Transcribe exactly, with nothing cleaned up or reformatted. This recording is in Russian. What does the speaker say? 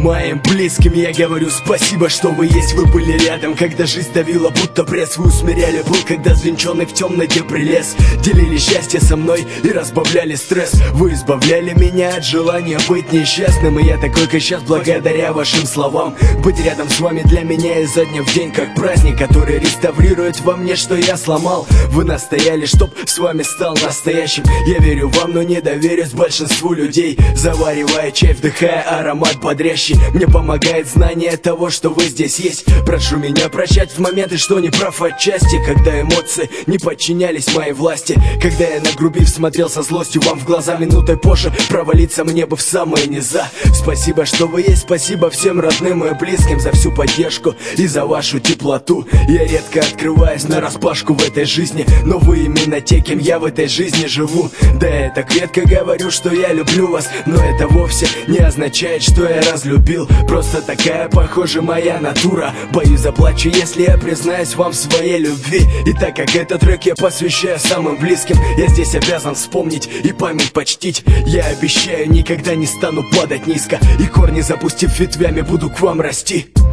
моим близким я говорю спасибо, что вы есть. Вы были рядом, когда жизнь давила, будто пресс. Вы усмиряли боль, когда звенченый в темноте прилез. Делили счастье со мной и разбавляли стресс. Вы избавляли меня от желания быть несчастным. И я такой, как сейчас, благодаря вашим словам. Быть рядом с вами для меня изо дня в день как праздник, который реставрирует во мне, что я сломал. Вы настояли, чтоб с вами стал настоящим. Я верю вам, но не доверюсь большинству людей. Заваривая чай, вдыхая аромат бодрящий. Мне помогает знание того, что вы здесь есть. Прошу меня прощать в моменты, что не прав отчасти, когда эмоции не подчинялись моей власти. Когда я нагрубив смотрел со злостью вам в глаза, минутой позже провалиться мне бы в самые низа. Спасибо, что вы есть, спасибо всем родным и близким за всю поддержку и за вашу теплоту. Я редко открываюсь нараспашку в этой жизни, но вы именно те, кем я в этой жизни живу. Да, я так редко говорю, что я люблю вас, но это вовсе не означает, что я разлюбил. Просто такая, похоже, моя натура. Боюсь, заплачу, если я признаюсь вам в своей любви. И так как этот трек я посвящаю самым близким, я здесь обязан вспомнить и память почтить. Я обещаю, никогда не стану падать низко, и корни запустив ветвями буду к вам расти.